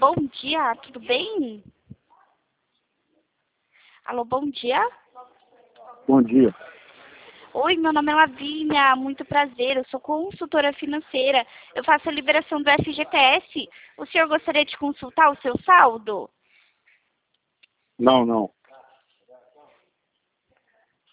bom dia, tudo bem? Alô, bom dia. Bom dia. Oi, meu nome é Lavínia, muito prazer, eu sou consultora financeira, eu faço a liberação do FGTS. O senhor gostaria de consultar o seu saldo? Não.